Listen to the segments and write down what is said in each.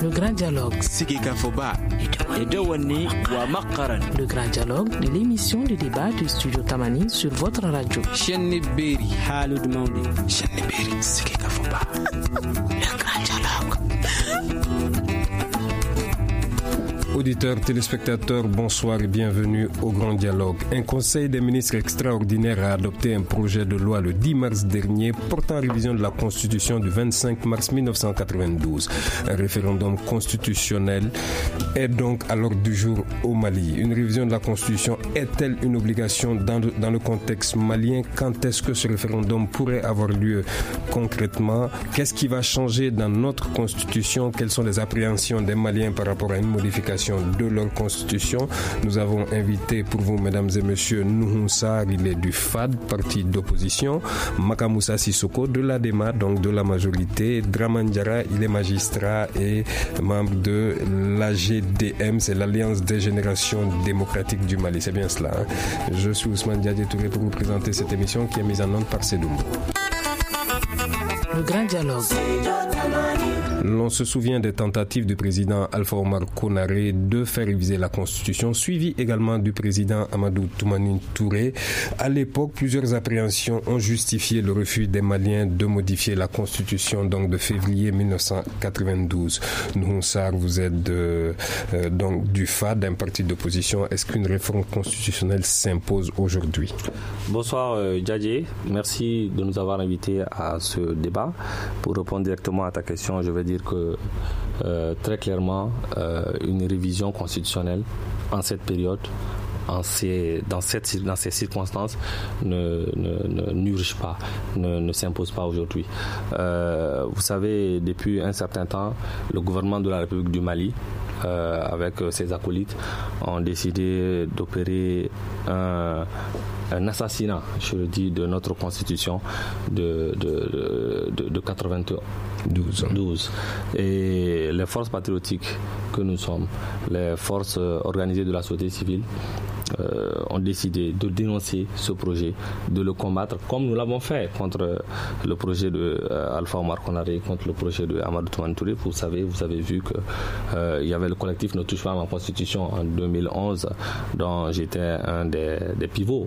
Le grand dialogue. Sigika Foba. Edewani wa Makaran. Le grand dialogue de l'émission de débat du studio Tamani sur votre radio. Chenni Beri Halud Maudi. Chenni Beri Sigika Foba. Le grand dialogue. Auditeurs, téléspectateurs, bonsoir et bienvenue au Grand Dialogue. Un conseil des ministres extraordinaire a adopté un projet de loi le 10 mars dernier portant révision de la Constitution du 25 mars 1992. Un référendum constitutionnel est donc à l'ordre du jour au Mali. Une révision de la Constitution est-elle une obligation dans le contexte malien? Quand est-ce que ce référendum pourrait avoir lieu concrètement? Qu'est-ce qui va changer dans notre Constitution? Quelles sont les appréhensions des Maliens par rapport à une modification de leur constitution? Nous avons invité pour vous, mesdames et messieurs, Nuhun Sarr, il est du FAD, parti d'opposition, Maka Moussa Sissoko de l'ADEMA, donc de la majorité, Draman Diarra, il est magistrat et membre de l'AGDM, c'est l'Alliance des générations démocratiques du Mali, c'est bien cela. Je suis Ousmane Diadé Touré pour vous présenter cette émission qui est mise en onde par Sedoumbo. Le grand dialogue. L'on se souvient des tentatives du président Alpha Omar Konaré de faire réviser la Constitution, suivi également du président Amadou Toumani Touré. À l'époque, plusieurs appréhensions ont justifié le refus des Maliens de modifier la Constitution donc de février 1992. Nuhun Sarr, vous êtes donc du FAD, un parti d'opposition. Est-ce qu'une réforme constitutionnelle s'impose aujourd'hui? Bonsoir Djadje, merci de nous avoir invités à ce débat. Pour répondre directement à ta question, je vais dire que très clairement, une révision constitutionnelle en cette période, dans ces circonstances, n'urge pas, ne s'impose pas aujourd'hui. Vous savez, depuis un certain temps, le gouvernement de la République du Mali, avec ses acolytes, ont décidé d'opérer un assassinat, je le dis, de notre constitution de 92. Et les forces patriotiques que nous sommes, les forces organisées de la société civile, ont décidé de dénoncer ce projet, de le combattre comme nous l'avons fait contre le projet de Alpha Omar Konaré, contre le projet de Amadou Toumani Touré. Vous avez vu que il y avait le collectif Ne touche pas à ma constitution en 2011, dont j'étais un des pivots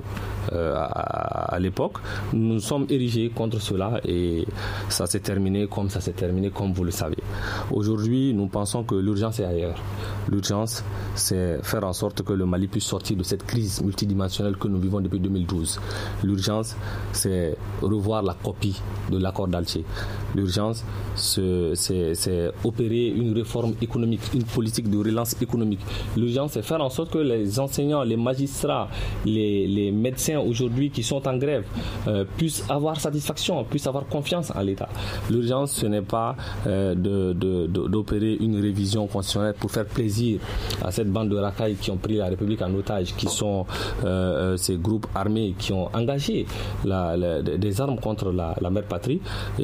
à l'époque. Nous nous sommes érigés contre cela et ça s'est terminé comme vous le savez. Aujourd'hui, nous pensons que l'urgence est ailleurs. L'urgence, c'est faire en sorte que le Mali puisse sortir de cette crise multidimensionnelle que nous vivons depuis 2012. L'urgence, c'est revoir la copie de l'accord d'Alger. L'urgence, c'est opérer une réforme économique, une politique de relance économique. L'urgence, c'est faire en sorte que les enseignants, les magistrats, les médecins aujourd'hui qui sont en grève puissent avoir satisfaction, puissent avoir confiance en l'État. L'urgence, ce n'est pas d'opérer une révision constitutionnelle pour faire plaisir à cette bande de racailles qui ont pris la République en otage, qui sont ces groupes armés qui ont engagé des armes contre la mère patrie.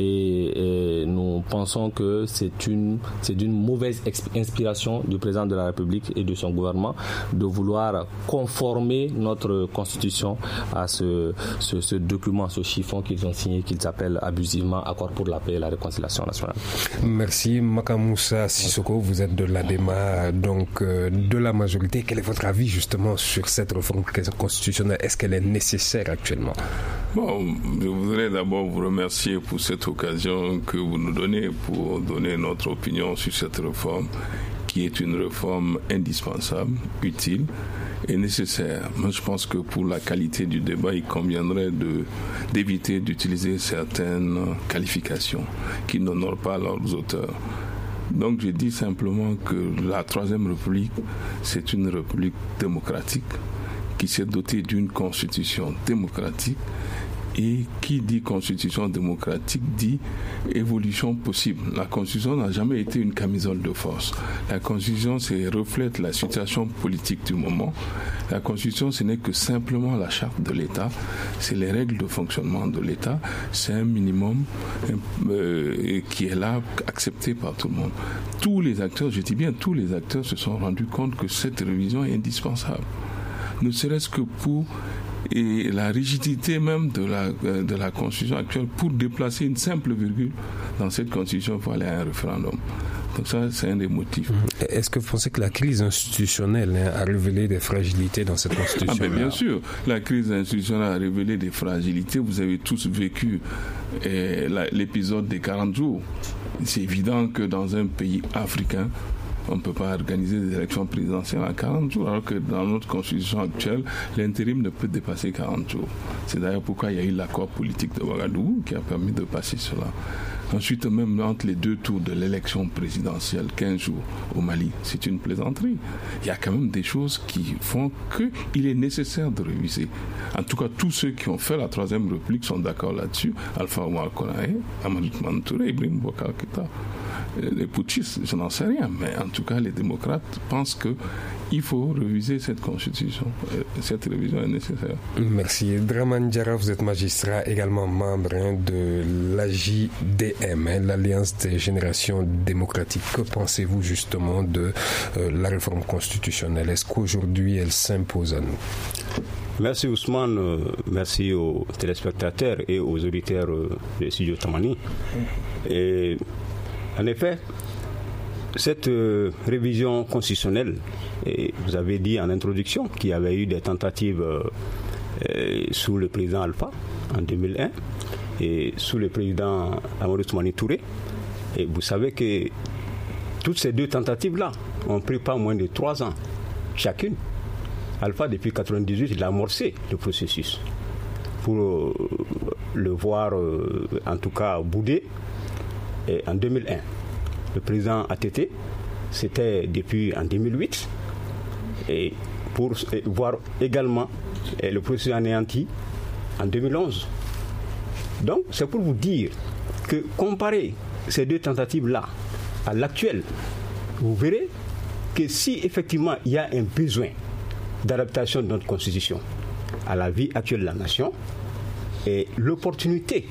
Et nous pensons que c'est d'une mauvaise inspiration du président de la République et de son gouvernement de vouloir conformer notre constitution à ce document, ce chiffon qu'ils ont signé, qu'ils appellent abusivement Accord pour la paix et la réconciliation nationale. Merci. Maka Moussa Sissoko, vous êtes de l'ADEMA, donc de la majorité. Quel est votre avis justement sur cette réforme constitutionnelle? Est-ce qu'elle est nécessaire actuellement? Bon, je voudrais d'abord vous remercier pour cette occasion que vous nous donnez pour donner notre opinion sur cette réforme qui est une réforme indispensable, utile et nécessaire. Moi, je pense que pour la qualité du débat, il conviendrait d'éviter d'utiliser certaines qualifications qui n'honorent pas leurs auteurs. Donc, je dis simplement que la Troisième République, c'est une république démocratique qui s'est dotée d'une constitution démocratique. Et qui dit constitution démocratique dit évolution possible. La constitution n'a jamais été une camisole de force. La constitution reflète la situation politique du moment. La constitution, ce n'est que simplement la charte de l'État. C'est les règles de fonctionnement de l'État. C'est un minimum qui est là, accepté par tout le monde. Tous les acteurs, je dis bien tous les acteurs, se sont rendus compte que cette révision est indispensable. Ne serait-ce que pour la rigidité même de la Constitution actuelle pour déplacer une simple virgule dans cette constitution, il faut aller à un référendum. Donc ça, c'est un des motifs. Est-ce que vous pensez que la crise institutionnelle a révélé des fragilités dans cette constitution? Bien sûr, la crise institutionnelle a révélé des fragilités. Vous avez tous vécu l'épisode des 40 jours. C'est évident que dans un pays africain, on ne peut pas organiser des élections présidentielles en 40 jours, alors que dans notre constitution actuelle, l'intérim ne peut dépasser 40 jours. C'est d'ailleurs pourquoi il y a eu l'accord politique de Ouagadougou qui a permis de passer cela. Ensuite, même entre les deux tours de l'élection présidentielle, 15 jours au Mali, c'est une plaisanterie. Il y a quand même des choses qui font qu'il est nécessaire de réviser. En tout cas, tous ceux qui ont fait la Troisième République sont d'accord là-dessus. Alpha Omar Konaé, Amadou Touré, Ibrahim Boubacar Keïta. Les putschistes, je n'en sais rien, mais en tout cas, les démocrates pensent qu'il faut réviser cette constitution. Cette révision est nécessaire. Merci. Dramane Diarra, vous êtes magistrat, également membre de l'AJDM, l'Alliance des générations démocratiques. Que pensez-vous justement de la réforme constitutionnelle? Est-ce qu'aujourd'hui, elle s'impose à nous? Merci Ousmane, merci aux téléspectateurs et aux auditeurs de Studio Tamani. Et en effet, cette révision constitutionnelle, et vous avez dit en introduction qu'il y avait eu des tentatives sous le président Alpha en 2001 et sous le président Amadou Touré. Et vous savez que toutes ces deux tentatives-là ont pris pas moins de 3 ans chacune. Alpha, depuis 1998, il a amorcé le processus pour le voir, en tout cas, bouder. Et en 2001, le président ATT, c'était depuis en 2008, et pour voir également le processus anéanti en 2011. Donc, c'est pour vous dire que comparer ces deux tentatives-là à l'actuelle, vous verrez que si effectivement il y a un besoin d'adaptation de notre constitution à la vie actuelle de la nation, et l'opportunité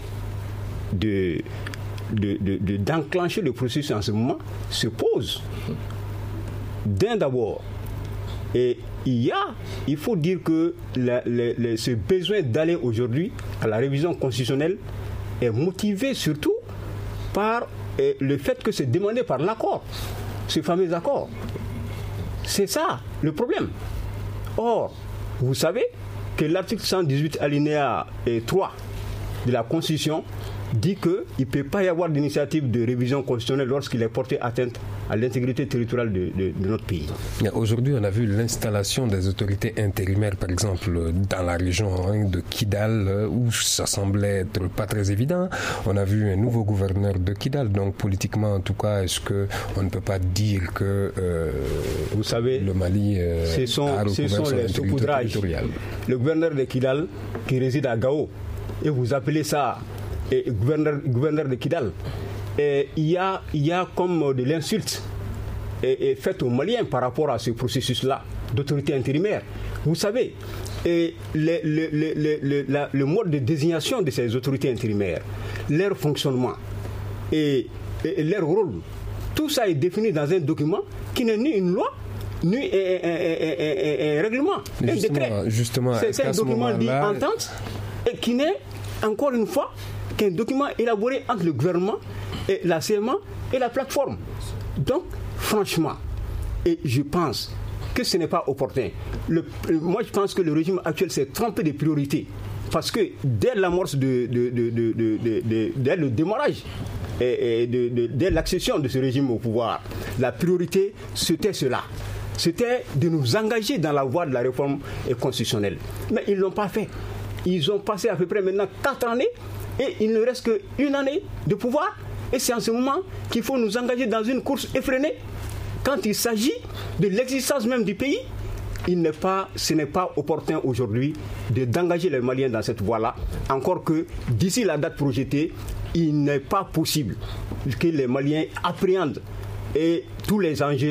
d'enclencher le processus en ce moment se pose. D'un d'abord, et il faut dire que ce besoin d'aller aujourd'hui à la révision constitutionnelle est motivé surtout par le fait que c'est demandé par l'accord, ce fameux accord. C'est ça le problème. Or, vous savez que l'article 118 alinéa 3 de la Constitution dit qu'il ne peut pas y avoir d'initiative de révision constitutionnelle lorsqu'il est porté atteinte à l'intégrité territoriale de notre pays. Aujourd'hui, on a vu l'installation des autorités intérimaires, par exemple, dans la région de Kidal, où ça semblait être pas très évident. On a vu un nouveau gouverneur de Kidal. Donc, politiquement, en tout cas, est-ce qu'on ne peut pas dire que vous savez, le Mali ce sont les saupoudrages. Le gouverneur de Kidal qui réside à Gao, et vous appelez ça gouverneur de Kidal. Et il y a comme de l'insulte faite aux Maliens par rapport à ce processus-là d'autorité intérimaire. Vous savez, le mode de désignation de ces autorités intérimaires, leur fonctionnement et leur rôle, tout ça est défini dans un document qui n'est ni une loi, ni un règlement, un décret. C'est un document dit entente et qui n'est, encore une fois, qu'un document élaboré entre le gouvernement et la CMA et la plateforme. Donc, franchement, et je pense que ce n'est pas opportun. Moi, je pense que le régime actuel s'est trompé de priorité. Parce que dès l'amorce dès le démarrage, dès l'accession de ce régime au pouvoir, la priorité, c'était cela. C'était de nous engager dans la voie de la réforme constitutionnelle. Mais ils ne l'ont pas fait. Ils ont passé à peu près maintenant 4 années et il ne reste qu'une année de pouvoir. Et c'est en ce moment qu'il faut nous engager dans une course effrénée. Quand il s'agit de l'existence même du pays, ce n'est pas opportun aujourd'hui d'engager les Maliens dans cette voie-là. Encore que d'ici la date projetée, il n'est pas possible que les Maliens appréhendent tous les enjeux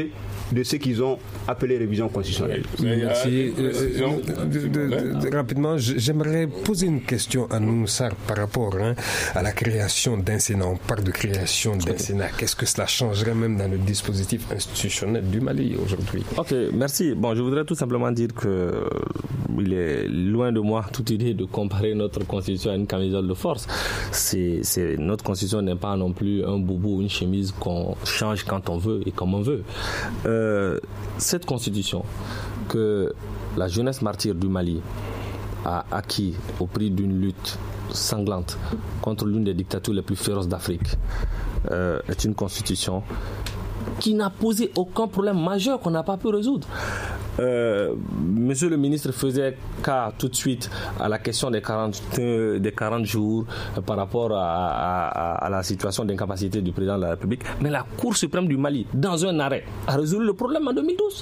de ce qu'ils ont appelé révision constitutionnelle. Merci. Rapidement, j'aimerais poser une question à Noussar par rapport à la création d'un Sénat. On parle de création d'un Sénat. Qu'est-ce que cela changerait même dans le dispositif institutionnel du Mali aujourd'hui? Ok, merci. Bon, je voudrais tout simplement dire que il est loin de moi toute idée de comparer notre constitution à une camisole de force. Notre constitution n'est pas non plus un boubou ou une chemise qu'on change quand on veut et comme on veut. Cette constitution que la jeunesse martyre du Mali a acquis au prix d'une lutte sanglante contre l'une des dictatures les plus féroces d'Afrique est une constitution qui n'a posé aucun problème majeur qu'on n'a pas pu résoudre. Monsieur le ministre faisait cas tout de suite à la question des 40 jours par rapport à la situation d'incapacité du président de la République. Mais la Cour suprême du Mali, dans un arrêt, a résolu le problème en 2012.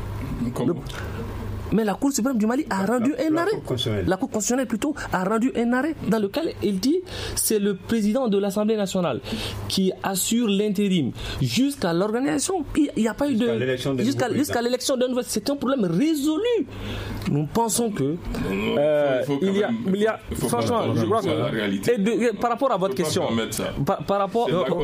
Mais la Cour suprême du Mali a rendu un arrêt. La Cour constitutionnelle plutôt a rendu un arrêt dans lequel il dit c'est le président de l'Assemblée nationale qui assure l'intérim jusqu'à l'organisation. Il n'y a pas eu de jusqu'à l'élection d'un nouveau. C'est un problème résolu. Nous pensons que il y a franchement, je crois que par rapport à votre question, par rapport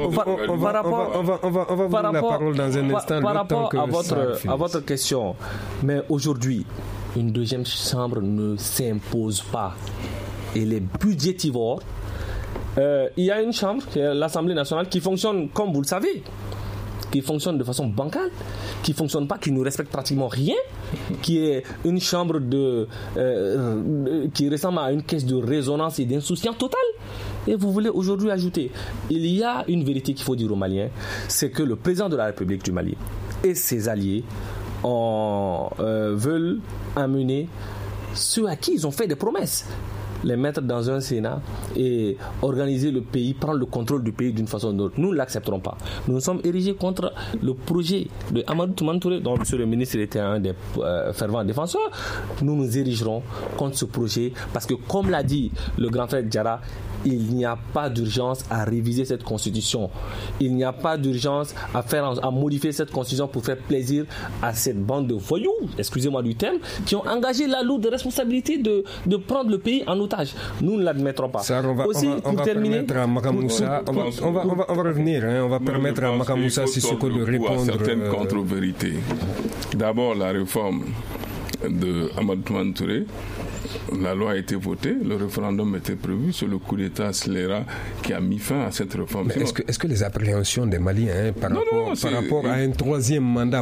à votre question, mais aujourd'hui une deuxième chambre ne s'impose pas. Elle est budgétivore. Il y a une chambre, qui est l'Assemblée nationale, qui fonctionne, comme vous le savez, qui fonctionne de façon bancale, qui ne fonctionne pas, qui ne respecte pratiquement rien, qui est une chambre qui ressemble à une caisse de résonance et d'insouciance totale. Et vous voulez aujourd'hui ajouter, il y a une vérité qu'il faut dire aux Maliens, c'est que le président de la République du Mali et ses alliés veulent amener ceux à qui ils ont fait des promesses, les mettre dans un Sénat et organiser le pays, prendre le contrôle du pays d'une façon ou d'une autre. Nous ne l'accepterons pas. Nous nous sommes érigés contre le projet de Amadou Toumani Touré, dont monsieur le ministre était un des fervents défenseurs. Nous nous érigerons contre ce projet parce que, comme l'a dit le grand frère Diarra, il n'y a pas d'urgence à réviser cette constitution. Il n'y a pas d'urgence à modifier cette constitution pour faire plaisir à cette bande de voyous, excusez-moi du terme, qui ont engagé la lourde responsabilité de prendre le pays en otage. Nous ne l'admettrons pas. Ça, on va permettre à Makamoussa, on va revenir, on va permettre à Makamoussa Sissoko de répondre à certaines contre-vérités. D'abord, la réforme de Amadou Toumani Touré. La loi a été votée, le référendum était prévu, c'est le coup d'État scélérat qui a mis fin à cette réforme. Mais est-ce que les appréhensions des Maliens par rapport à un troisième mandat,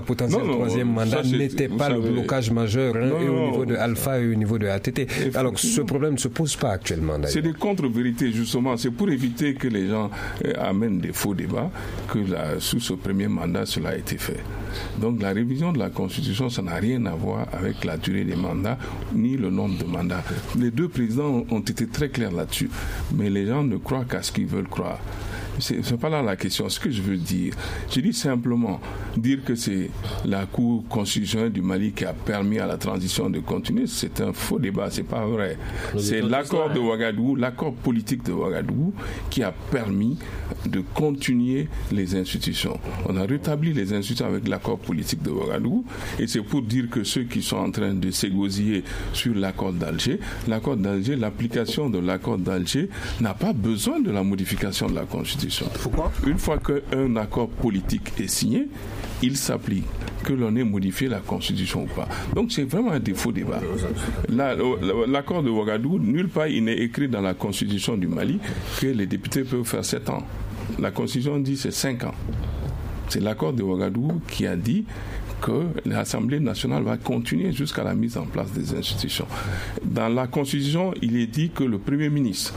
n'était pas le blocage majeur et au niveau de Alpha et au niveau de ATT? Alors ce problème ne se pose pas actuellement d'ailleurs. C'est des contre-vérités justement, c'est pour éviter que les gens amènent des faux débats que sous ce premier mandat cela a été fait. Donc la révision de la Constitution, ça n'a rien à voir avec la durée des mandats ni le nombre de mandats. Les deux présidents ont été très clairs là-dessus, mais les gens ne croient qu'à ce qu'ils veulent croire. C'est pas là la question. Ce que je veux dire, je dis simplement dire que c'est la Cour constitutionnelle du Mali qui a permis à la transition de continuer, c'est un faux débat, c'est pas vrai. C'est l'accord de Ouagadougou, l'accord politique de Ouagadougou qui a permis de continuer les institutions. On a rétabli les institutions avec l'accord politique de Ouagadougou et c'est pour dire que ceux qui sont en train de s'égosiller sur l'accord d'Alger, l'application de l'accord d'Alger n'a pas besoin de la modification de la Constitution. Pourquoi ? Une fois qu'un accord politique est signé, il s'applique, que l'on ait modifié la Constitution ou pas. Donc c'est vraiment un défaut débat. L'accord de Ouagadougou, nulle part il n'est écrit dans la Constitution du Mali que les députés peuvent faire 7 ans. La Constitution dit c'est 5 ans. C'est l'accord de Ouagadougou qui a dit que l'Assemblée nationale va continuer jusqu'à la mise en place des institutions. Dans la Constitution, il est dit que le Premier ministre,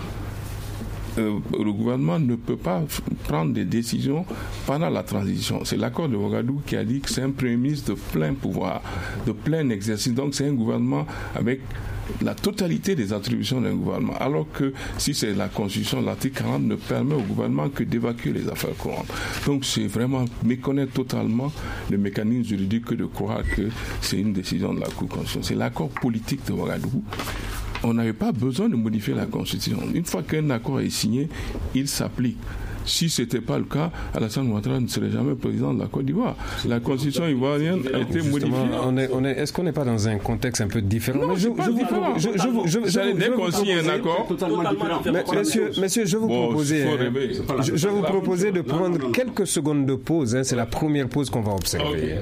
le gouvernement ne peut pas prendre des décisions pendant la transition. C'est l'accord de Ouagadougou qui a dit que c'est un Premier ministre de plein pouvoir, de plein exercice. Donc c'est un gouvernement avec la totalité des attributions d'un gouvernement. Alors que si c'est la Constitution, l'article 40 ne permet au gouvernement que d'évacuer les affaires courantes. Donc c'est vraiment méconnaître totalement le mécanisme juridique que de croire que c'est une décision de la Cour constitutionnelle. C'est l'accord politique de Ouagadougou. On n'avait pas besoin de modifier la Constitution. Une fois qu'un accord est signé, il s'applique. Si ce n'était pas le cas, Alassane Ouattara ne serait jamais président de la Côte d'Ivoire. La constitution ivoirienne a été modifiée. Est-ce qu'on n'est pas dans un contexte un peu différent? Non, c'est pas différent. Dès qu'on signe un accord... Messieurs, je vous proposer de prendre quelques secondes de pause. C'est la première pause qu'on va observer.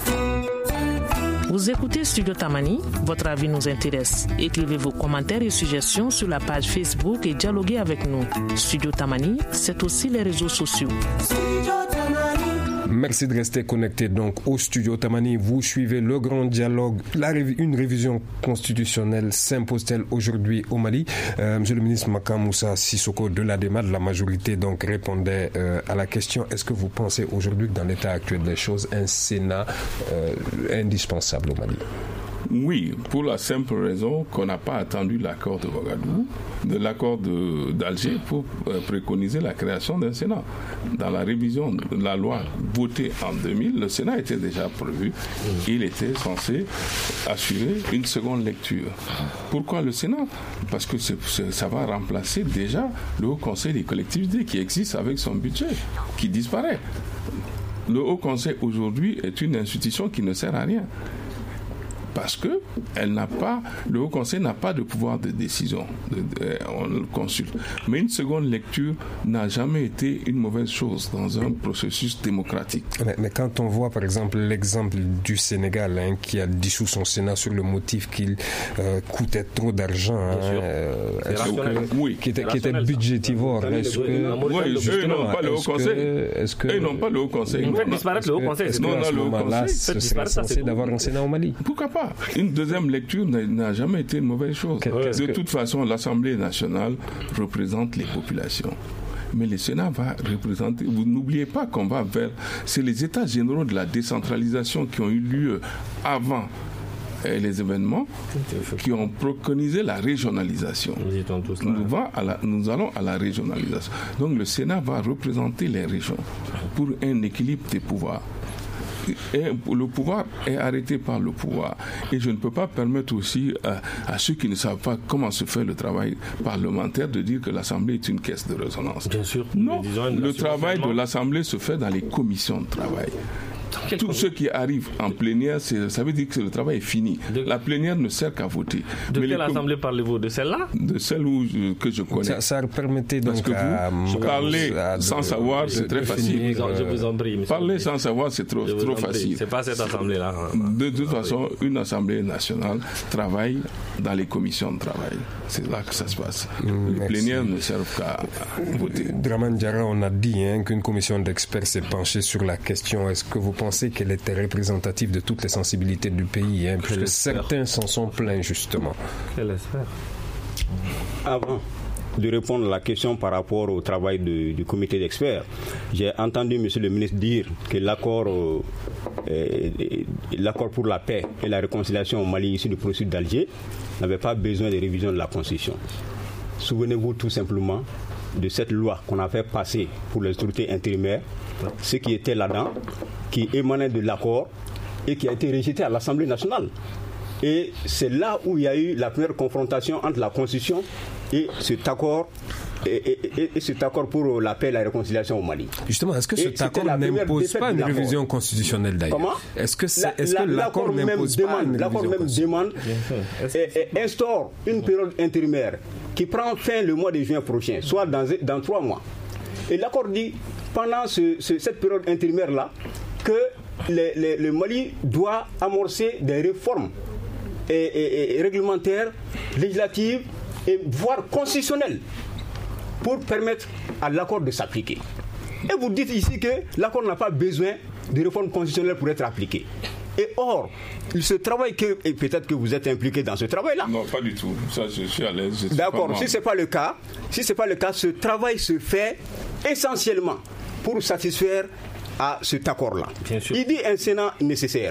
Vous écoutez Studio Tamani, votre avis nous intéresse. Écrivez vos commentaires et suggestions sur la page Facebook et dialoguez avec nous. Studio Tamani, c'est aussi les réseaux sociaux. Merci de rester connecté donc au Studio Tamani. Vous suivez le grand dialogue. Une révision constitutionnelle s'impose-t-elle aujourd'hui au Mali? Monsieur le ministre Maka Moussa Sissoko de l'ADEMA, de la majorité, donc répondait à la question: est-ce que vous pensez aujourd'hui que dans l'état actuel des choses, un Sénat est indispensable au Mali? Oui, pour la simple raison qu'on n'a pas attendu l'accord de Ouagadougou, de l'accord d'Alger pour préconiser la création d'un Sénat. Dans la révision de la loi votée en 2000, le Sénat était déjà prévu. Il était censé assurer une seconde lecture. Pourquoi le Sénat? Parce que ça va remplacer déjà le Haut Conseil des collectivités qui existe avec son budget, qui disparaît. Le Haut Conseil aujourd'hui est une institution qui ne sert à rien. Parce que le Haut Conseil n'a pas de pouvoir de décision. On le consulte. Mais une seconde lecture n'a jamais été une mauvaise chose dans un processus démocratique. Mais quand on voit par exemple l'exemple du Sénégal qui a dissous son Sénat sur le motif qu'il coûtait trop d'argent, qui était budgétivore. Est-ce que eux n'ont pas le Haut Conseil. Eux n'ont pas le Haut Conseil. Ils font disparaître le Haut Conseil. Est-ce qu'à ce moment-là, ce serait censé d'avoir un Sénat au Mali? Pourquoi pas? Une deuxième lecture n'a jamais été une mauvaise chose. De toute façon, l'Assemblée nationale représente les populations. Mais le Sénat va représenter... Vous n'oubliez pas qu'on va vers... C'est les états généraux de la décentralisation qui ont eu lieu avant les événements qui ont préconisé la régionalisation. Nous allons à la régionalisation. Donc le Sénat va représenter les régions pour un équilibre des pouvoirs. Et le pouvoir est arrêté par le pouvoir. Et je ne peux pas permettre aussi à ceux qui ne savent pas comment se fait le travail parlementaire de dire que l'Assemblée est une caisse de résonance. Bien sûr. Non, le travail de l'Assemblée se fait dans les commissions de travail. Tout ce qui arrive en plénière, ça veut dire que le travail est fini. La plénière ne sert qu'à voter. De quelle assemblée parlez-vous? De celle-là? De celle que je connais. Ça permettait donc... Parce que parler sans savoir, c'est très facile. Je vous en prie. Parler sans savoir, c'est trop facile. C'est pas cette assemblée-là. De toute façon, une assemblée nationale travaille dans les commissions de travail. C'est là que ça se passe. Les plénières ne servent qu'à voter. Dramane Diarra, on a dit qu'une commission d'experts s'est penchée sur la question. Est-ce que vous pensez qu'elle était représentative de toutes les sensibilités du pays, puisque certains s'en sont plaints justement? Quelle espère? Avant de répondre à la question par rapport au travail du comité d'experts, j'ai entendu M. le ministre dire que l'accord pour la paix et la réconciliation au Mali issu du processus d'Alger n'avait pas besoin de révision de la Constitution. Souvenez-vous tout simplement de cette loi qu'on a fait passer pour les autorités intérimaires, ce qui était là-dedans, qui émanait de l'accord et qui a été rejeté à l'Assemblée nationale. Et c'est là où il y a eu la première confrontation entre la Constitution et cet accord, et cet accord pour la paix et la réconciliation au Mali. Justement, est-ce que cet accord n'impose pas une révision constitutionnelle d'ailleurs? Comment? Est-ce que l'accord n'impose pas une révision? L'accord même demande et instaure une période intérimaire qui prend fin le mois de juin prochain, soit dans 3 mois. Et l'accord dit, pendant cette période intérimaire-là, que le Mali doit amorcer des réformes et réglementaires, législatives, et voire constitutionnelles, pour permettre à l'accord de s'appliquer. Et vous dites ici que l'accord n'a pas besoin de réformes constitutionnelles pour être appliqué. Et or, ce travail et peut-être que vous êtes impliqué dans ce travail-là. Non, pas du tout. Ça, je suis à l'aise. D'accord. Si ce n'est pas le cas, ce travail se fait essentiellement pour satisfaire à cet accord-là. Il dit un Sénat nécessaire.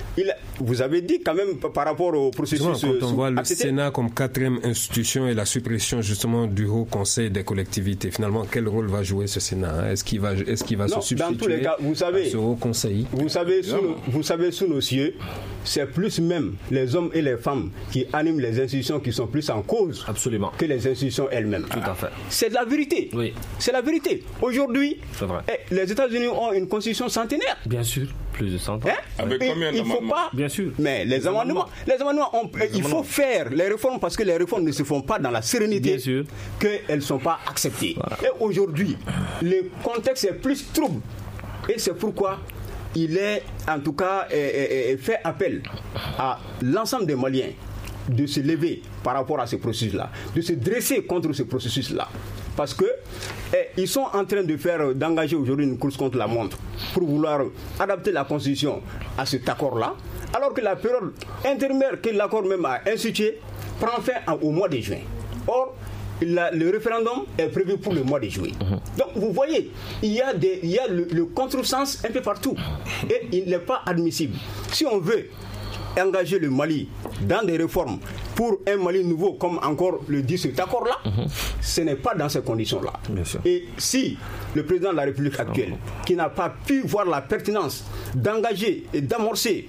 vous avez dit quand même par rapport au processus. Quand on voit le Sénat comme 4e institution et la suppression justement du Haut Conseil des collectivités, finalement, quel rôle va jouer ce Sénat? Est-ce qu'il va se substituer dans tous les cas, vous savez, à ce Haut Conseil? Vous savez, sous nos cieux, c'est plus même les hommes et les femmes qui animent les institutions qui sont plus en cause que les institutions elles-mêmes. Tout à fait. C'est de la vérité. Oui. C'est la vérité. Aujourd'hui, les États-Unis ont une constitution centenaire. Bien sûr, plus de 100 ans. Avec combien d'amendements? Bien sûr. Mais les amendements, il faut faire les réformes parce que les réformes ne se font pas dans la sérénité qu'elles ne sont pas acceptées. Voilà. Et aujourd'hui, le contexte est plus trouble. Et c'est pourquoi il est en tout cas fait appel à l'ensemble des Maliens de se lever par rapport à ce processus-là, de se dresser contre ce processus-là. Parce que ils sont en train d'engager aujourd'hui une course contre la montre pour vouloir adapter la Constitution à cet accord-là, alors que la période intermédiaire que l'accord même a instituée prend fin au mois de juin. Or, le référendum est prévu pour le mois de juillet. Donc vous voyez, il y a le contresens un peu partout. Et il n'est pas admissible. Si on veut engager le Mali dans des réformes pour un Mali nouveau, comme encore le dit cet accord-là, ce n'est pas dans ces conditions-là. Et si le président de la République actuelle, qui n'a pas pu voir la pertinence d'engager et d'amorcer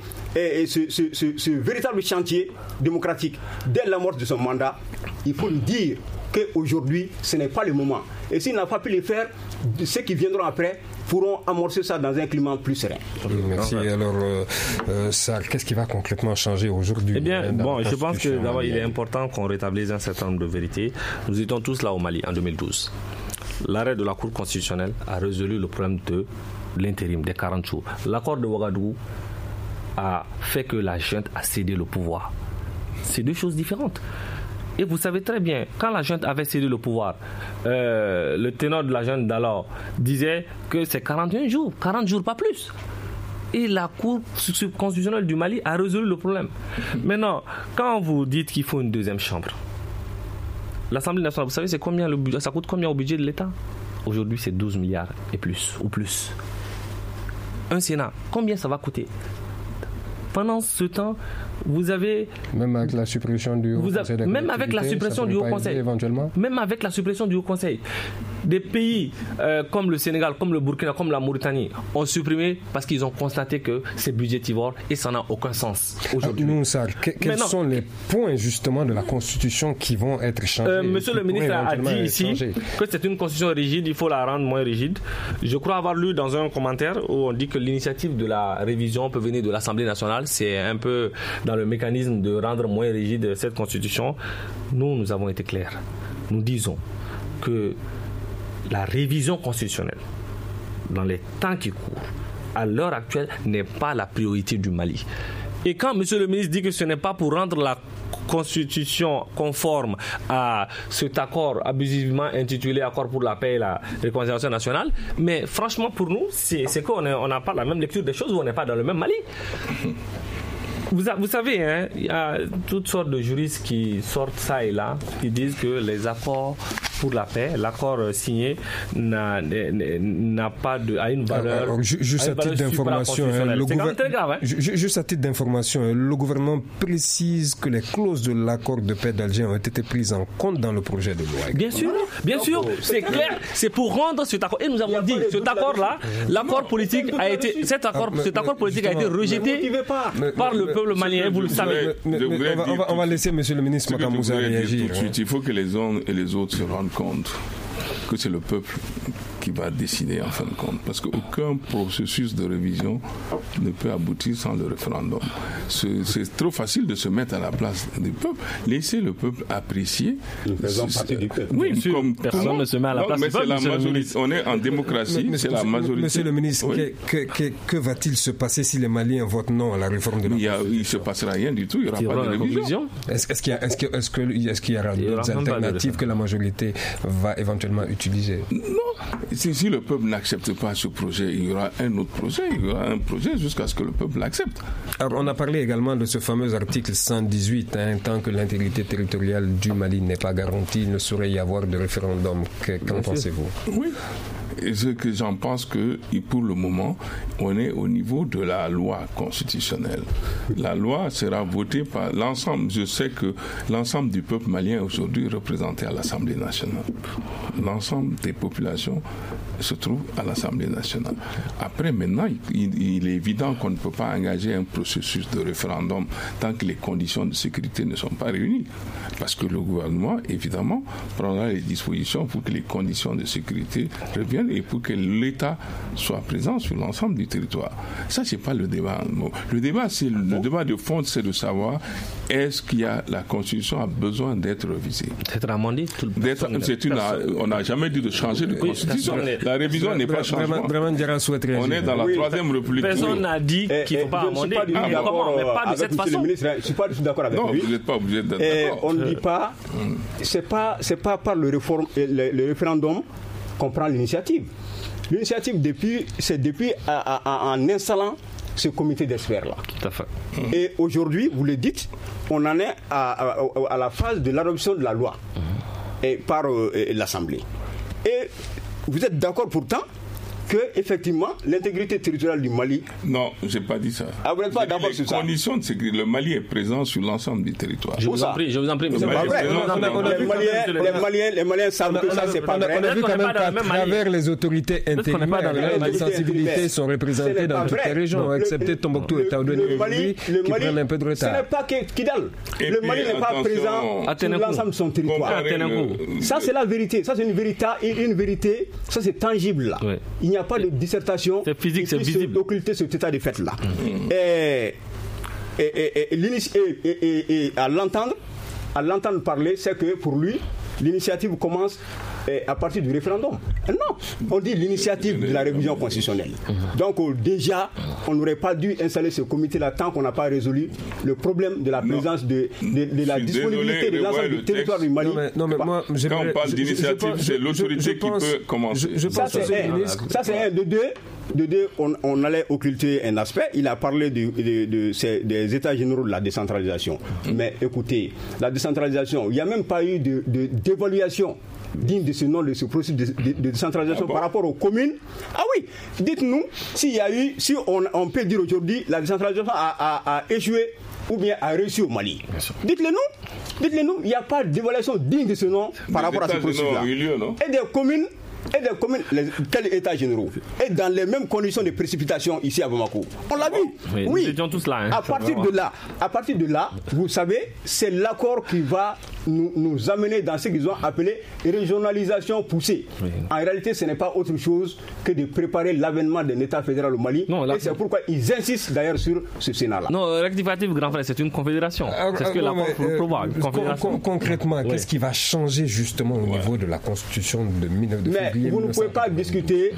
ce véritable chantier démocratique dès l'amorce de son mandat, il faut lui dire qu'aujourd'hui, ce n'est pas le moment. Et s'il n'a pas pu le faire, ceux qui viendront après pourront amorcer ça dans un climat plus serein. Merci. Alors, Sarr, qu'est-ce qui va concrètement changer aujourd'hui? Eh bien, je pense que d'abord, il est important qu'on rétablisse un certain nombre de vérités. Nous étions tous là au Mali en 2012. L'arrêt de la Cour constitutionnelle a résolu le problème de l'intérim, des 40 jours. L'accord de Ouagadougou a fait que la junte a cédé le pouvoir. C'est deux choses différentes. Et vous savez très bien, quand la junte avait cédé le pouvoir, le ténor de la junte d'alors disait que c'est 41 jours, 40 jours, pas plus. Et la Cour constitutionnelle du Mali a résolu le problème. Maintenant, quand vous dites qu'il faut une deuxième chambre, l'Assemblée nationale, vous savez, ça coûte combien au budget de l'État? Aujourd'hui, c'est 12 milliards et plus, ou plus. Un Sénat, combien ça va coûter? Pendant ce temps, vous avez... Même avec la suppression du Haut Conseil des même avec la suppression du Haut Conseil, éventuellement. Même avec la suppression du Haut Conseil, des pays comme le Sénégal, comme le Burkina, comme la Mauritanie ont supprimé parce qu'ils ont constaté que c'est budgétivore et ça n'a aucun sens aujourd'hui. Quels sont les points justement de la Constitution qui vont être changés? Monsieur le ministre a dit ici que c'est une Constitution rigide, il faut la rendre moins rigide. Je crois avoir lu dans un commentaire où on dit que l'initiative de la révision peut venir de l'Assemblée nationale. C'est un peu dans le mécanisme de rendre moins rigide cette Constitution. Nous avons été clairs. Nous disons que la révision constitutionnelle, dans les temps qui courent, à l'heure actuelle, n'est pas la priorité du Mali. Et quand M. le ministre dit que ce n'est pas pour rendre la Constitution conforme à cet accord abusivement intitulé Accord pour la paix et la réconciliation nationale, mais franchement pour nous, c'est qu'on n'a pas la même lecture des choses ou on n'est pas dans le même Mali. Vous savez, il y a toutes sortes de juristes qui sortent ça et là, qui disent que les accords pour la paix, l'accord signé a une valeur. Juste à titre d'information, juste à titre d'information, le gouvernement précise que les clauses de l'accord de paix d'Alger ont été prises en compte dans le projet de loi. Bien sûr, c'est clair, c'est pour rendre cet accord. Et nous avons dit, cet accord-là, l'accord politique a été, cet accord politique a été rejeté par le peuple malien, vous le savez. On va laisser Monsieur le ministre Makamouza réagir. Il faut que les uns et les autres se rendent compte que c'est le peuple qui va décider en fin de compte. Parce qu'aucun processus de révision ne peut aboutir sans le référendum. C'est trop facile de se mettre à la place du peuple. Laissez le peuple apprécier. Nous faisons partie du peuple. Oui, comme personne ne se met à la place du peuple. Mais c'est la majorité. On est en démocratie, c'est la majorité. Monsieur le ministre, que va-t-il se passer si les Maliens votent non à la réforme de la Constitution? Il ne se passera rien du tout. Il n'y aura pas de révision. Est-ce qu'il y aura d'autres alternatives que la majorité va éventuellement utiliser? Non. Si le peuple n'accepte pas ce projet, il y aura un autre projet, il y aura un projet jusqu'à ce que le peuple l'accepte. Alors, on a parlé également de ce fameux article 118, tant que l'intégrité territoriale du Mali n'est pas garantie, il ne saurait y avoir de référendum. Qu'en pensez-vous? Oui. ce que j'en pense que pour le moment, on est au niveau de la loi constitutionnelle. La loi sera votée par l'ensemble. Je sais que l'ensemble du peuple malien est aujourd'hui représenté à l'Assemblée nationale. L'ensemble des populations se trouve à l'Assemblée nationale. Après, maintenant, il est évident qu'on ne peut pas engager un processus de référendum tant que les conditions de sécurité ne sont pas réunies. Parce que le gouvernement, évidemment, prendra les dispositions pour que les conditions de sécurité reviennent et pour que l'État soit présent sur l'ensemble du territoire. Ça, c'est pas le débat. Le débat, le débat de fond, c'est de savoir est-ce qu'il y a la Constitution a besoin d'être révisée. C'est amendé. On n'a jamais dit de changer de Constitution. La révision n'est pas changement. On est dans la Troisième République. Personne n'a dit qu'il ne faut pas amender. Mais pas de cette façon. Je ne suis pas du tout d'accord avec lui. Non, vous n'êtes pas obligé d'être d'accord. On ne dit pas, c'est pas par le référendum qu'on prend l'initiative. L'initiative, c'est depuis en installant ce comité d'experts-là. Tout à fait. Et aujourd'hui, vous le dites, on en est à la phase de l'adoption de la loi par l'Assemblée. Et vous êtes d'accord pourtant que effectivement l'intégrité territoriale du Mali. Non, j'ai pas dit ça. Ah, vous n'êtes pas d'accord sur ça. Les conditions de sécurité, le Mali est présent sur l'ensemble du territoire. Je vous en prie. C'est pas vrai. Les Maliens savent que ça, c'est pas vrai. On a vu quand même qu'à travers les autorités intérieures, les sensibilités sont représentées dans toutes les régions, excepté Tombouctou et Taoudoué, qui prennent un peu de retard. Ce n'est pas Kidal. Le Mali n'est pas présent sur l'ensemble de son territoire. Ça, c'est la vérité. Ça, c'est une vérité. Ça, c'est tangible là. Il n'y a pas de dissertation c'est physique, c'est visible. D'occulter cet état de fait là. Et à l'entendre parler, c'est que pour lui, l'initiative commence à partir du référendum. Non, on dit l'initiative de la révision constitutionnelle. Donc déjà, on n'aurait pas dû installer ce comité-là tant qu'on n'a pas résolu le problème de la présence de la disponibilité de l'ensemble du territoire du Mali. Non, mais moi, quand on parle d'initiative, c'est l'autorité qui peut commencer. Ça, c'est un de deux. De deux, on allait occulter un aspect. Il a parlé des états généraux de la décentralisation. Mais écoutez, la décentralisation, il n'y a même pas eu d'évaluation digne de ce nom, de ce processus de décentralisation par rapport aux communes. Ah oui, dites-nous si on peut dire aujourd'hui la décentralisation a échoué ou bien a réussi au Mali. Dites-le nous, il n'y a pas d'évaluation digne de ce nom par rapport à ce processus-là. Et des communes, quels états généraux et dans les mêmes conditions de précipitation ici à Bamako. On l'a vu. Oui. Nous étions tous là. À partir de là, vous savez, c'est l'accord qui va nous amener dans ce qu'ils ont appelé régionalisation poussée. En réalité, ce n'est pas autre chose que de préparer l'avènement d'un État fédéral au Mali. Et c'est pourquoi ils insistent d'ailleurs sur ce Sénat-là. Non, rectificatif, grand frère, c'est une confédération. C'est ce que la prévoit. Concrètement, qu'est-ce qui va changer justement au niveau de la Constitution de 1900? Vous ne pouvez pas discuter.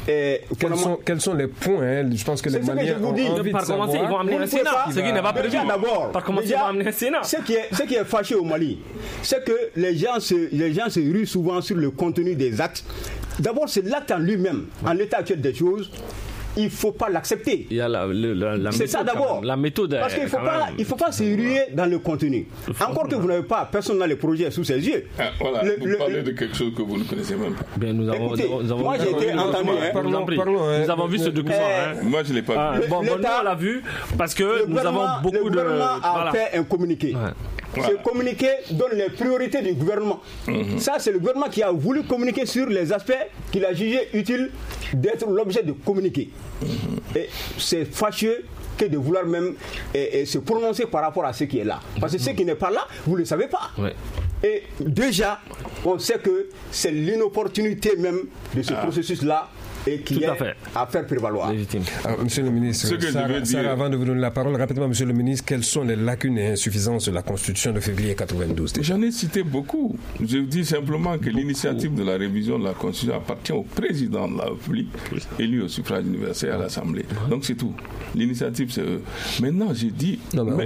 Quels sont les points? Je pense que les Maliens ont envie de savoir. Ils vont amener un Sénat. Ce qui n'est pas prévu. Par commencer, ils vont amener un Sénat. Ce qui est fâché au Mali, c'est que les gens se ruent souvent sur le contenu des actes. D'abord, c'est l'acte en lui-même, en l'état actuel des choses. Il ne faut pas l'accepter. Il y a la c'est méthode, ça d'abord. La méthode. Parce qu'il ne faut pas se ruer dans le contenu. Encore que vous n'avez pas, personne n'a les projets sous ses yeux. Voilà, vous parlez de quelque chose que vous ne connaissez même pas. Bien, nous avons moi j'ai été entendu. Nous avons vu ce document. Moi je ne l'ai pas vu. Bon, nous on l'a vu parce que nous avons beaucoup de. Le gouvernement a fait un communiqué. Ce communiqué donne les priorités du gouvernement. Ça, c'est le gouvernement qui a voulu communiquer sur les aspects qu'il a jugé utile d'être l'objet de communiquer. Et c'est fâcheux que de vouloir même se prononcer par rapport à ce qui est là. Parce que ce qui n'est pas là, vous ne le savez pas. Et déjà, on sait que c'est l'inopportunité même de ce processus-là et qui est à faire prévaloir. Alors, monsieur le ministre, Sarah, avant de vous donner la parole, rapidement, monsieur le ministre, quelles sont les lacunes et insuffisances de la Constitution de février 92? J'en ai cité beaucoup. Je dis simplement que l'initiative de la révision de la Constitution appartient au président de la République, élu au suffrage universel à l'Assemblée. Donc c'est tout. L'initiative, c'est eux. Maintenant, j'ai dit,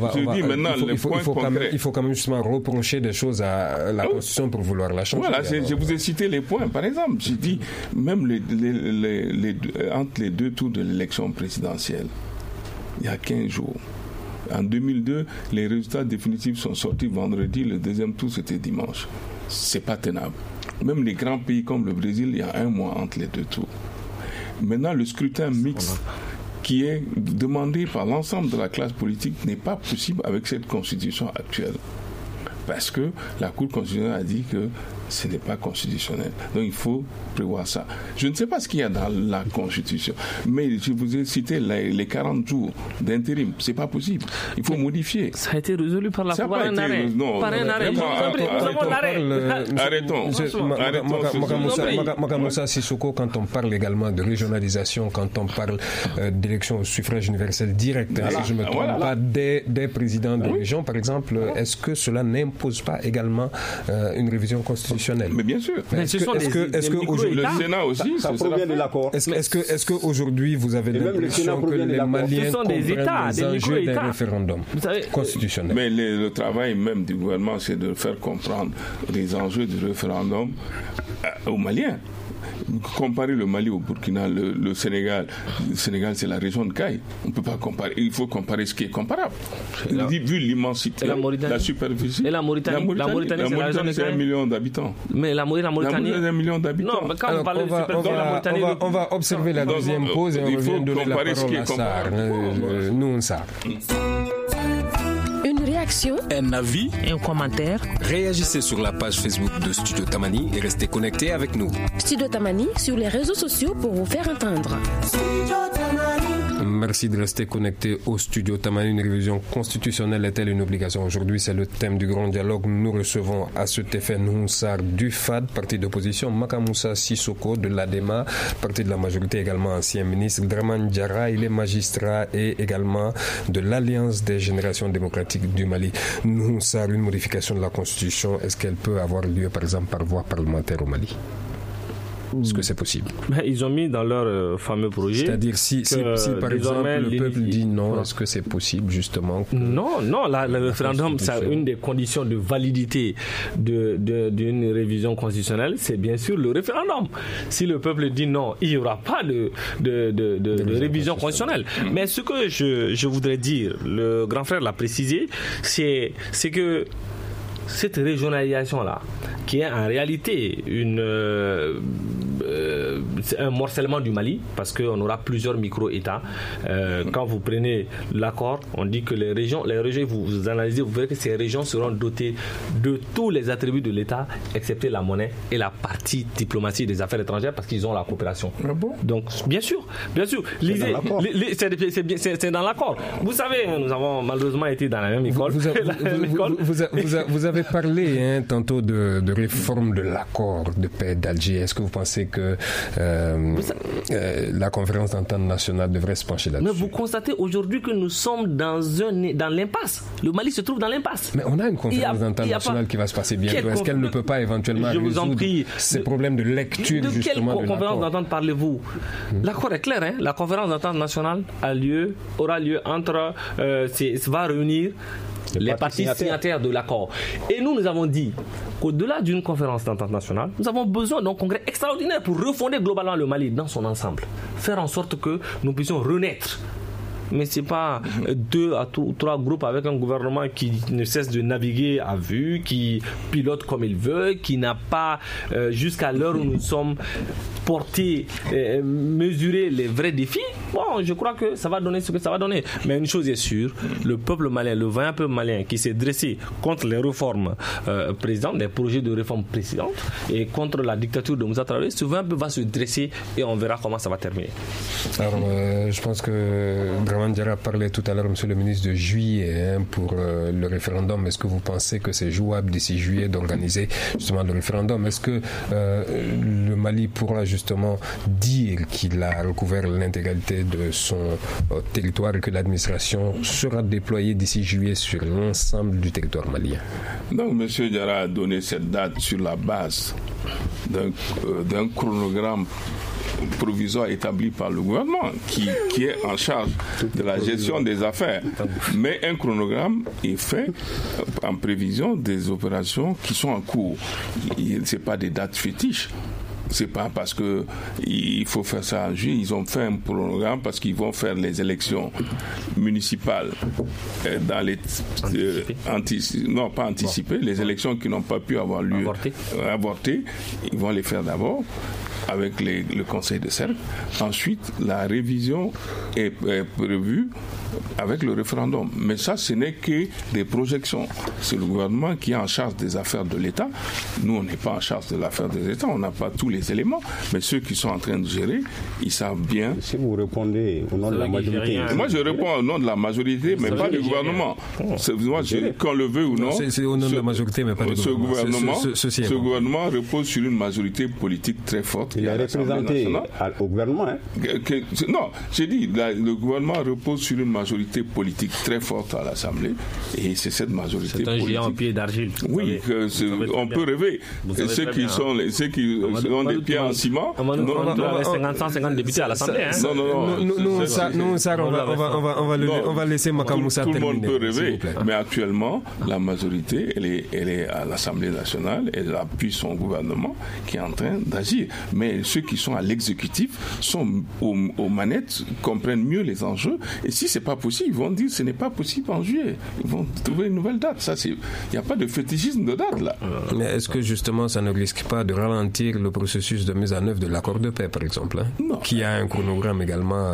les points concrets. Il faut quand même justement reprocher des choses à la Constitution pour vouloir la changer. Voilà, je vous ai cité les points. Par exemple, j'ai dit, même entre les deux tours de l'élection présidentielle, il y a 15 jours. En 2002, les résultats définitifs sont sortis vendredi, le deuxième tour c'était dimanche. C'est pas tenable. Même les grands pays comme le Brésil, il y a 1 mois entre les 2 tours. Maintenant, le scrutin mixte qui est demandé par l'ensemble de la classe politique n'est pas possible avec cette constitution actuelle. Parce que la Cour constitutionnelle a dit que ce n'est pas constitutionnel. Donc il faut prévoir ça. Je ne sais pas ce qu'il y a dans la Constitution, mais je vous ai cité les 40 jours d'intérim. C'est pas possible. Il faut modifier. Ça a été résolu par la Cour par un arrêt. Arrêtons. Makamoussa Sissoko, quand on parle également de régionalisation, quand on parle d'élection au suffrage universel direct, si je ne me trompe pas, des présidents de région, par exemple, est-ce que cela n'impose pas également une révision constitutionnelle? Mais bien sûr. Est-ce que aujourd'hui, le Sénat aussi, ça provient de l'accord. Est-ce qu'aujourd'hui vous avez l'impression que les Maliens comprennent les enjeux d'un référendum constitutionnel? Mais le travail même du gouvernement, c'est de faire comprendre les enjeux du référendum aux Maliens. Comparer le Mali au Burkina, le Sénégal. Le Sénégal, c'est la région de Caille. On ne peut pas comparer. Il faut comparer ce qui est comparable. Vu l'immensité, la superficie. Et la Mauritanie, c'est 1 million d'habitants. Mais la Mauritanie, c'est 1 million d'habitants. Non, mais quand on parle de superficie, la Mauritanie, on va observer la deuxième pause et on revient donner la parole à Sarr. Nous, Sarr. Une réaction, un avis, un commentaire. Réagissez sur la page Facebook de Studio Tamani et restez connectés avec nous. Studio Tamani sur les réseaux sociaux pour vous faire entendre. Merci de rester connecté au Studio Tamani. Une révision constitutionnelle est-elle une obligation? Aujourd'hui, c'est le thème du grand dialogue. Nous recevons à cet effet Nuhun Sarr du FAD, parti d'opposition, Makamoussa Sissoko de l'ADEMA, parti de la majorité, également ancien ministre, Dramane Diarra, il est magistrat et également de l'Alliance des générations démocratiques du Mali. Nuhun Sarr, une modification de la Constitution, est-ce qu'elle peut avoir lieu, par exemple, par voie parlementaire au Mali? Est-ce que c'est possible? Ils ont mis dans leur fameux projet. C'est-à-dire si par exemple le peuple dit non, est-ce que c'est possible justement Non, le référendum, c'est une des conditions de validité d'une révision constitutionnelle, c'est bien sûr le référendum. Si le peuple dit non, il n'y aura pas de révision constitutionnelle. Mais ce que je voudrais dire, le grand frère l'a précisé, c'est que cette régionalisation-là, qui est en réalité un morcellement du Mali, parce qu'on aura plusieurs micro-États. Quand vous prenez l'accord, on dit que les régions, vous analysez, vous verrez que ces régions seront dotées de tous les attributs de l'État, excepté la monnaie et la partie diplomatie des affaires étrangères, parce qu'ils ont la coopération. Ah bon? Donc, bien sûr. C'est dans l'accord. Vous savez, nous avons malheureusement été dans la même école. Vous avez parlé tantôt de réforme de l'accord de paix d'Alger. Est-ce que vous pensez que la conférence d'entente nationale devrait se pencher là-dessus? Mais vous constatez aujourd'hui que nous sommes dans l'impasse. Le Mali se trouve dans l'impasse. Mais on a une conférence d'entente nationale qui va se passer bientôt. Est-ce qu'elle ne peut pas éventuellement résoudre ces problèmes de lecture justement de l'accord? De quelle conférence d'entente parlez-vous? L'accord est clair. La conférence d'entente nationale aura lieu entre... va réunir les parties signataires de l'accord. Et nous avons dit qu'au-delà d'une conférence d'entente nationale, nous avons besoin d'un congrès extraordinaire pour refonder globalement le Mali dans son ensemble. Faire en sorte que nous puissions renaître. Mais ce n'est pas 2 à 3 groupes avec un gouvernement qui ne cesse de naviguer à vue, qui pilote comme il veut, qui n'a pas, jusqu'à l'heure où nous sommes, porté, mesuré les vrais défis. Bon, je crois que ça va donner ce que ça va donner. Mais une chose est sûre, le peuple malien, le vaillant peuple malien qui s'est dressé contre les réformes précédentes, les projets de réforme précédentes, et contre la dictature de Moussa Traoré, ce vaillant peuple va se dresser et on verra comment ça va terminer. Alors, je pense que Dramane Diarra parlait tout à l'heure, monsieur le ministre, de juillet pour le référendum. Est-ce que vous pensez que c'est jouable d'ici juillet d'organiser justement le référendum? Est-ce que le Mali pourra justement dire qu'il a recouvert l'intégralité de son territoire et que l'administration sera déployée d'ici juillet sur l'ensemble du territoire malien? Donc, monsieur Diarra a donné cette date sur la base d'un chronogramme provisoire établi par le gouvernement qui est en charge de la gestion des affaires. Mais un chronogramme est fait en prévision des opérations qui sont en cours. Ce n'est pas des dates fétiches. C'est pas parce qu'il faut faire ça en juillet. Ils ont fait un programme parce qu'ils vont faire les élections municipales dans les pas anticipées, les élections qui n'ont pas pu avoir lieu avortées. Ils vont les faire d'abord avec le conseil de cercle. Ensuite, la révision est prévue avec le référendum. Mais ça, ce n'est que des projections. C'est le gouvernement qui est en charge des affaires de l'État. Nous, on n'est pas en charge de l'affaire des États. On n'a pas tous les éléments. Mais ceux qui sont en train de gérer, ils savent bien. Si vous répondez au nom de la majorité. Moi, je réponds au nom de la majorité, mais pas du gouvernement. Moi, qu'on le veut ou non. C'est au nom de la majorité, mais pas du gouvernement. Ce gouvernement repose sur une majorité politique très forte. Il est représenté au gouvernement. Non, j'ai dit, le gouvernement repose sur une majorité politique très forte à l'Assemblée, et c'est cette majorité politique. C'est un géant en pied d'argile. Oui, on peut rêver. Ceux qui ont des pieds en ciment. On va 50 députés à l'Assemblée. On va laisser Makamoussa terminer. Tout le monde peut rêver, mais actuellement, la majorité, elle est à l'Assemblée nationale, elle appuie son gouvernement qui est en train d'agir. Mais ceux qui sont à l'exécutif sont aux manettes, comprennent mieux les enjeux, et si c'est pas possible, ils vont dire ce n'est pas possible en juillet. Ils vont trouver une nouvelle date. Il n'y a pas de fétichisme de date là. Mais est-ce que justement ça ne risque pas de ralentir le processus de mise en œuvre de l'accord de paix, par exemple, qui a un chronogramme également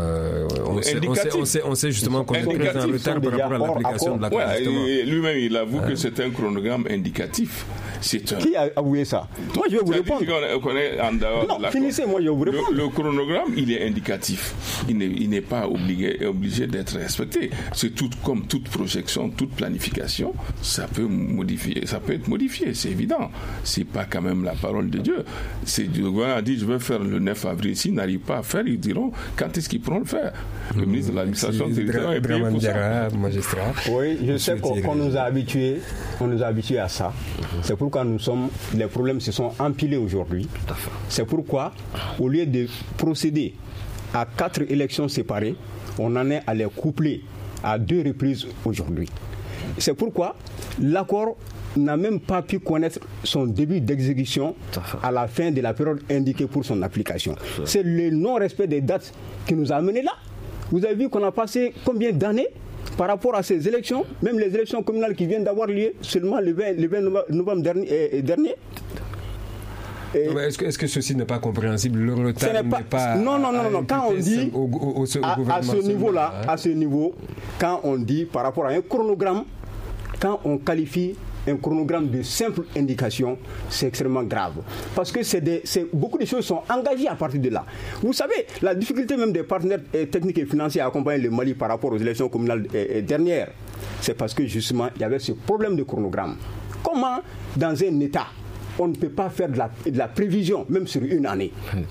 on sait justement qu'on est très en retard par rapport à l'application de l'accord. Lui-même, il avoue que c'est un chronogramme indicatif. Qui a avoué ça? Moi, je vais vous répondre. Finissez, moi, je vais vous répondre. Le chronogramme, il est indicatif. Il n'est pas obligé d'être respecté. C'est comme toute projection, toute planification, ça peut être modifié, c'est évident. C'est pas quand même la parole de Dieu. Le gouvernement a dit, je vais faire le 9 avril. S'ils n'arrivent pas à faire, ils diront, quand est-ce qu'ils pourront le faire? Le ministre de l'administration territoriale est payé pour ça. Magistrat. Oui, je sais qu'on nous a habitués à ça. C'est pourquoi les problèmes se sont empilés aujourd'hui. C'est pourquoi, au lieu de procéder à 4 élections séparées, on en est à les coupler à 2 reprises aujourd'hui. C'est pourquoi l'accord n'a même pas pu connaître son début d'exécution à la fin de la période indiquée pour son application. C'est le non-respect des dates qui nous a amenés là. Vous avez vu qu'on a passé combien d'années par rapport à ces élections, même les élections communales qui viennent d'avoir lieu seulement le 20 novembre dernier. Est-ce que ceci n'est pas compréhensible? Le retard n'est pas... Non. Quand on dit à ce niveau, quand on dit par rapport à un chronogramme, quand on qualifie un chronogramme de simple indication, c'est extrêmement grave. Parce que beaucoup de choses sont engagées à partir de là. Vous savez, la difficulté même des partenaires techniques et financiers à accompagner le Mali par rapport aux élections communales dernières, c'est parce que justement, il y avait ce problème de chronogramme. Comment, dans un État, on ne peut pas faire de la prévision, même sur une année?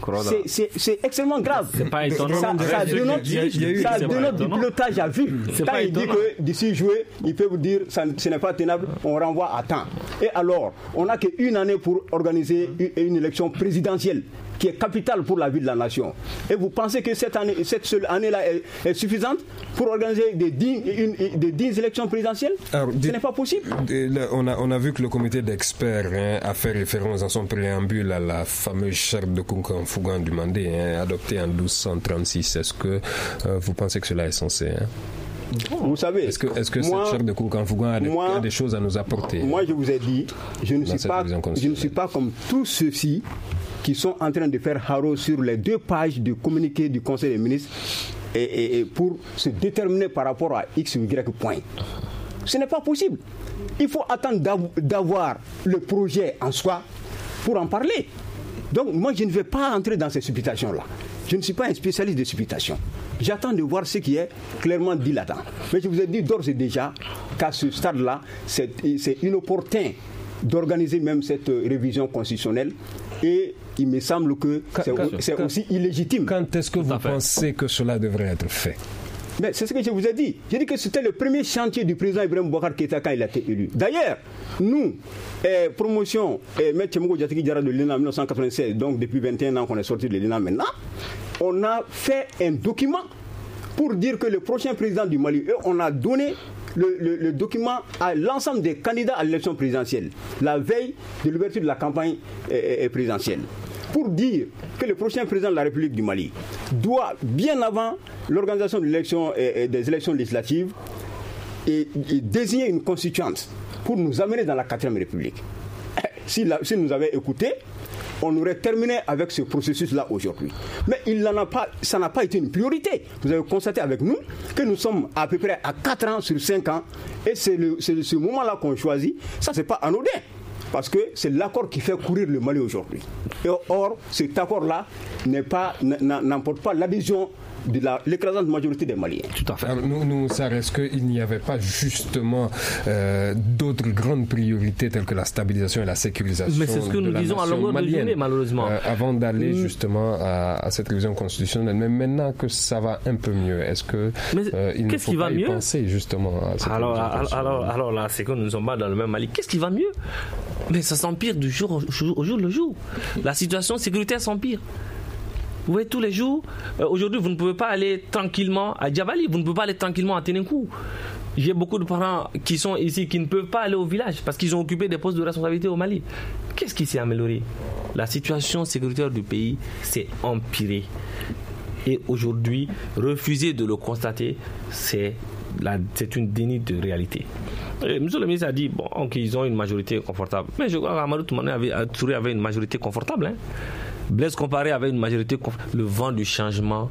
C'est extrêmement grave. C'est pas étonnant. Ça dénote du pilotage à vue. Quand il dit que d'ici juillet, il peut vous dire que ce n'est pas tenable, on renvoie à temps. Et alors, on n'a qu'une année pour organiser une élection présidentielle qui est capitale pour la vie de la nation. Et vous pensez que cette seule année-là est suffisante pour organiser des dignes élections présidentielles? Alors, ce n'est pas possible. On a vu que le comité d'experts a fait référence dans son préambule à la fameuse charte de Kunkan-Fougan du Mandé, adoptée en 1236. Est-ce que vous pensez que cela est censé? Vous savez, est-ce que cette charte de Kunkan-Fougan a des choses à nous apporter? Moi, je vous ai dit, je ne suis pas comme tous ceux-ci qui sont en train de faire haro sur les 2 pages de communiqué du Conseil des ministres et pour se déterminer par rapport à X ou Y point. Ce n'est pas possible. Il faut attendre d'avoir le projet en soi pour en parler. Donc moi, je ne vais pas entrer dans ces supputations-là. Je ne suis pas un spécialiste de supputation. J'attends de voir ce qui est clairement dit là-dedans. Mais je vous ai dit d'ores et déjà qu'à ce stade-là, c'est inopportun d'organiser même cette révision constitutionnelle, et il me semble que c'est aussi illégitime. Quand est-ce que vous pensez que cela devrait être fait? Mais c'est ce que je vous ai dit. J'ai dit que c'était le premier chantier du président Ibrahim Boubacar Keïta quand il a été élu. D'ailleurs, nous, promotion M. Tchemogo Diatiki Diarra de l'ENA en 1996, donc depuis 21 ans qu'on est sorti de l'ENA maintenant, on a fait un document pour dire que le prochain président du Mali, on a donné le document à l'ensemble des candidats à l'élection présidentielle, la veille de l'ouverture de la campagne présidentielle. pour dire que le prochain président de la République du Mali doit, bien avant l'organisation de des élections législatives, et désigner une constituante pour nous amener dans la 4e République. Si nous avait écouté, on aurait terminé avec ce processus-là aujourd'hui. Mais ça n'a pas été une priorité. Vous avez constaté avec nous que nous sommes à peu près à 4 ans sur 5 ans, et c'est ce moment-là qu'on choisit. Ça, c'est pas anodin, parce que c'est l'accord qui fait courir le Mali aujourd'hui. Et or, cet accord-là n'emporte pas l'adhésion de l'écrasante majorité des Maliens. Tout à fait. Alors, nous, ça reste qu'il n'y avait pas justement d'autres grandes priorités telles que la stabilisation et la sécurisation. Mais c'est ce que nous disons à longueur de journée, malheureusement. Avant d'aller justement à cette révision constitutionnelle. Mais maintenant que ça va un peu mieux, est-ce que il ne faut pas y penser justement à cette alors là, c'est que nous ne sommes pas dans le même Mali. Qu'est-ce qui va mieux? Mais ça s'empire du jour au jour le jour. La situation sécuritaire s'empire. Vous voyez, tous les jours, aujourd'hui, vous ne pouvez pas aller tranquillement à Djabali, vous ne pouvez pas aller tranquillement à Ténékou. J'ai beaucoup de parents qui sont ici, qui ne peuvent pas aller au village parce qu'ils ont occupé des postes de responsabilité au Mali. Qu'est-ce qui s'est amélioré? La situation sécuritaire du pays s'est empirée. Et aujourd'hui, refuser de le constater, c'est une déni de réalité. Monsieur le ministre a dit qu'ils ont une majorité confortable. Mais je crois qu'Amadou Touré avait une majorité confortable. Blaise Compaoré avait une majorité. Le vent du changement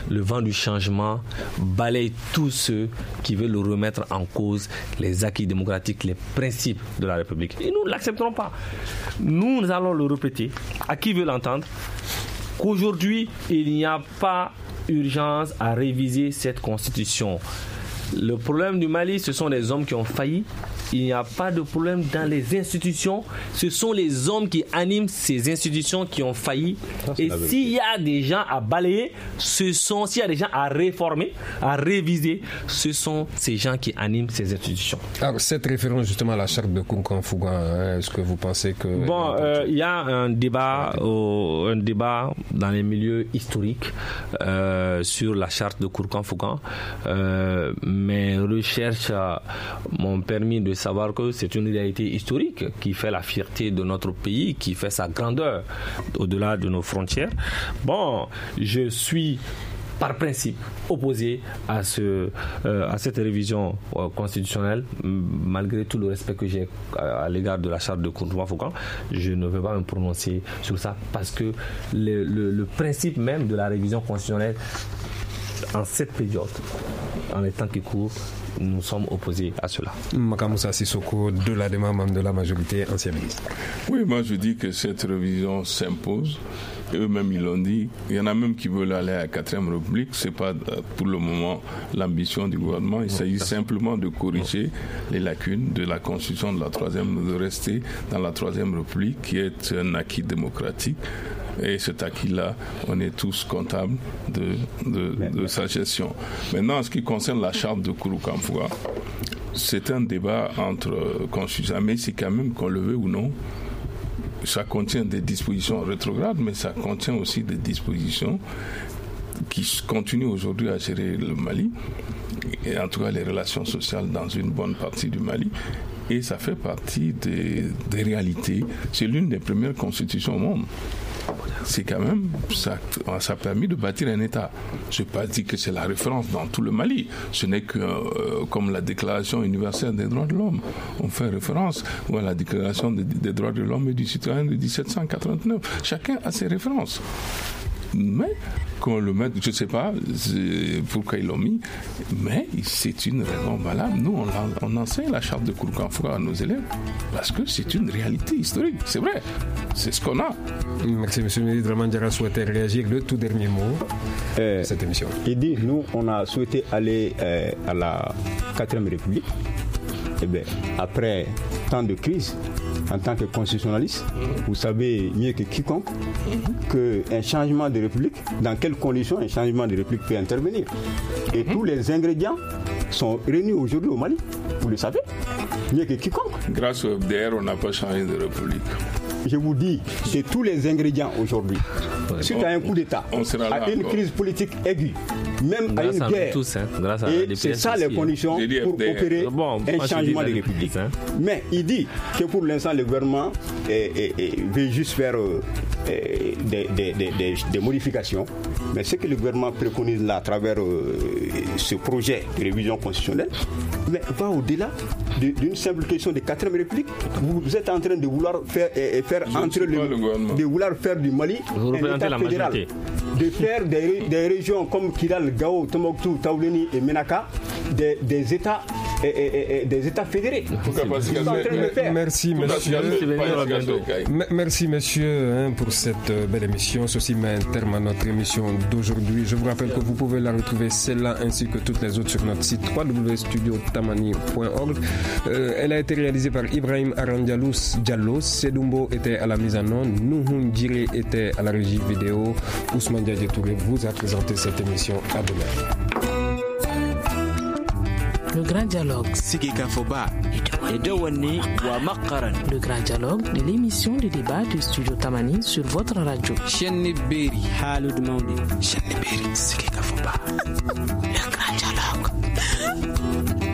balaye tous ceux qui veulent remettre en cause les acquis démocratiques, les principes de la République. Et nous ne l'accepterons pas. Nous allons le répéter à qui veut l'entendre, qu'aujourd'hui, il n'y a pas urgence à réviser cette constitution. Le problème du Mali, ce sont les hommes qui ont failli. Il n'y a pas de problème dans les institutions. Ce sont les hommes qui animent ces institutions qui ont failli. Et s'il y a des gens à balayer, s'il y a des gens à réformer, à réviser, ce sont ces gens qui animent ces institutions. Alors, cette référence justement à la charte de Kounkan-Fougan, est-ce que vous pensez que... il y a un débat dans les milieux historiques sur la charte de Kounkan-Fougan. Mes recherches m'ont permis de savoir que c'est une réalité historique qui fait la fierté de notre pays, qui fait sa grandeur au-delà de nos frontières. Je suis par principe opposé à cette révision constitutionnelle, malgré tout le respect que j'ai à l'égard de la charte de Kounkan-Fougan. Je ne vais pas me prononcer sur ça parce que le principe même de la révision constitutionnelle en cette période, en les temps qui courent, nous sommes opposés à cela. Makamoussa Sissoko, de la demande de la majorité, ancien ministre. Oui, moi je dis que cette révision s'impose. Eux-mêmes ils l'ont dit. Il y en a même qui veulent aller à la 4e République. Ce n'est pas pour le moment l'ambition du gouvernement. Il s'agit simplement de corriger les lacunes de la constitution de la 3e, de rester dans la 3e République qui est un acquis démocratique. Et cet acquis-là, on est tous comptables de sa gestion. Maintenant, en ce qui concerne la charte de Kounkan-Fougan, c'est un débat entre constitutionnels, mais c'est quand même, qu'on le veuille ou non, ça contient des dispositions rétrogrades, mais ça contient aussi des dispositions qui continuent aujourd'hui à gérer le Mali, et en tout cas les relations sociales dans une bonne partie du Mali. Et ça fait partie des réalités. C'est l'une des premières constitutions au monde. C'est quand même, ça a permis de bâtir un État. Je n'ai pas dit que c'est la référence dans tout le Mali. Ce n'est que comme la Déclaration universelle des droits de l'homme. On fait référence à la Déclaration des droits de l'homme et du citoyen de 1789. Chacun a ses références. Mais qu'on le mette, je ne sais pas pourquoi ils l'ont mis, mais c'est une raison valable. Nous, on enseigne la charte de Kounkan-Fougan à nos élèves parce que c'est une réalité historique. C'est vrai, c'est ce qu'on a. Merci, monsieur le ministre. Ramandjara souhaitait réagir. Le tout dernier mot de cette émission. Il dit, nous, on a souhaité aller à la 4e République. Eh bien, après tant de crises, en tant que constitutionnaliste, vous savez mieux que quiconque qu'un changement de république, dans quelles conditions un changement de république peut intervenir. Et tous les ingrédients sont réunis aujourd'hui au Mali. Vous le savez, mieux que quiconque. Grâce au FDR, on n'a pas changé de république. Je vous dis, c'est tous les ingrédients aujourd'hui. suite à un coup d'État, à une crise politique aiguë, même grâce à une guerre. Tous, grâce à et c'est ça les conditions pour opérer un changement de république. Mais il dit que pour l'instant, le gouvernement veut juste faire des modifications. Mais ce que le gouvernement préconise là à travers ce projet de révision constitutionnelle va au-delà d'une simple question de 4e République. Vous êtes en train de vouloir faire entrer de vouloir faire du Mali un État fédéral, de faire des régions comme Kidal, Gao, Tombouctou, Taouleni et Menaka des États fédérés. Merci messieurs pour cette belle émission. Ceci met un terme à notre émission d'aujourd'hui. Je vous rappelle que vous pouvez la retrouver celle-là ainsi que toutes les autres sur notre site www.studiotamani.org. Elle a été réalisée par Ibrahim Arandialou Diallo. Sedumbo était à la mise en onde. Nuhun Djire était à la régie vidéo. Ousmane Diadje Touré vous a présenté cette émission. À demain. Le grand dialogue. Le grand dialogue de l'émission de débat du Studio Tamani sur votre radio. Le grand dialogue.